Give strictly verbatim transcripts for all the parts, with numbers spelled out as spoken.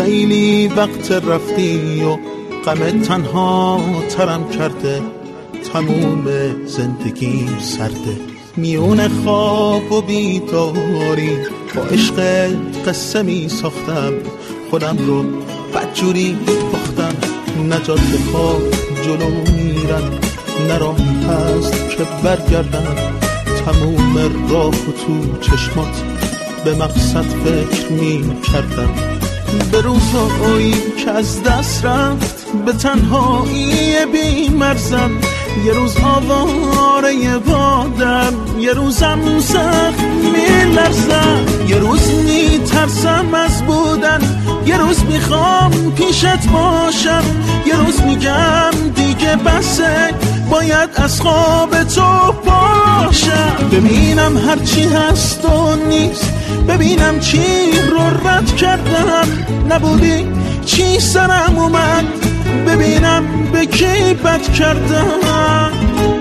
خیلی وقت رفتی و غم تنها ترم کرده، تموم زندگیم سرده. میون خواب و بیداری با عشق قصه می ساختم، خودم رو بدجوری باختم. نجات خواب جلو میرم، نه راهی هست که برگردم. تموم راه و تو چشمات به مقصد فکر می کردم. به روزایی که از دست رفت، به تنهایی بی مرزم. یه روز آواره بادم، یه روزم سخت می لرزم. یه روز می ترسم از بودن، یه روز میخوام پیشت باشم. یه روز میگم دیگه بسه، باید از خواب تو باشم. ببینم هرچی هست و نیست، ببینم چی رو رد کردم. نبودی چی سرم اومد، ببینم به کی بد کردم.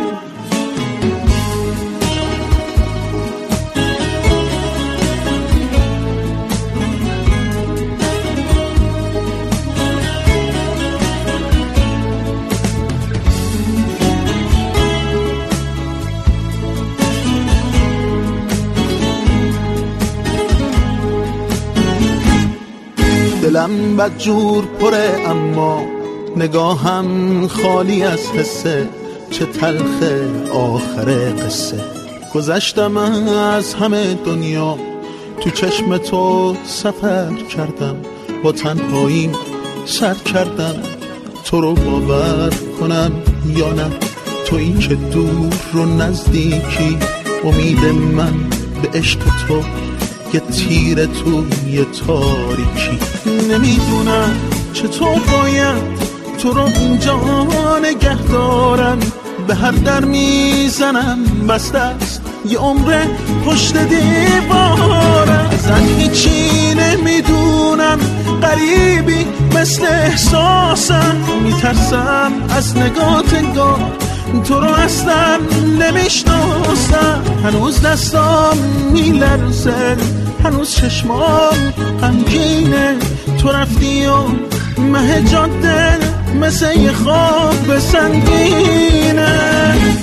دلم بدجور پره اما نگاهم خالی از حسه. چه تلخه آخر قصه. گذشتم از همه دنیا، تو چشم تو سفر کردم. با تنهاییم سر کردم، تو رو باور کنم یا نه. تویی که دور رو نزدیکی، امید من به عشق تو یه تیر توی تاریکی. نمیدونم چطور باید تو رو اینجا نگه دارم. به هر در میزنم بسته است، یه عمر پشت دیوارم. ازت هیچی نمیدونم، غریبی مثل احساسم. میترسم از نگات انگار تو رو اصلا نمیشناسم. هنوز دستام میلرزه، هنوز چشمام غمگینه. تو رفتی و مه جاده مثل یه خواب سنگینه.